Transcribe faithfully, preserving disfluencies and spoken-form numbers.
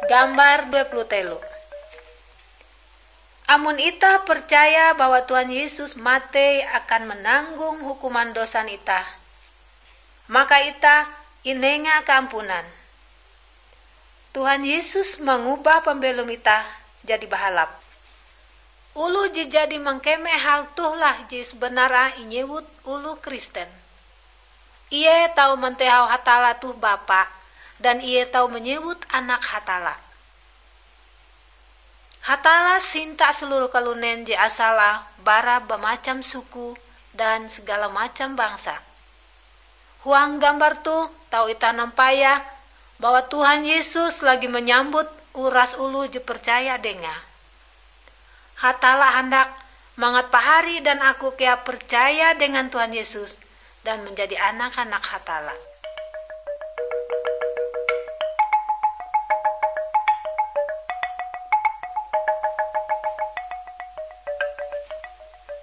Gambar dua puluh telu. Amun ita percaya bahwa Tuhan Yesus mati akan menanggung hukuman dosa ita, maka ita inenga keampunan. Tuhan Yesus mengubah pembelum ita jadi bahalap. Ulu ji jadi mengkeme hal tuhlah ji sebenarnya inyewut ulu Kristen. Ia tahu mentehau hatala tuh Bapa, dan ia tahu menyebut anak hatala. Hatala sinta seluruh kalunen je asala bara bermacam suku dan segala macam bangsa. Huang gambar tu tahu ita nampaya bahwa Tuhan Yesus lagi menyambut uras ulu je percaya denga. Hatala hendak mangat pahari dan aku kea percaya dengan Tuhan Yesus dan menjadi anak-anak hatala.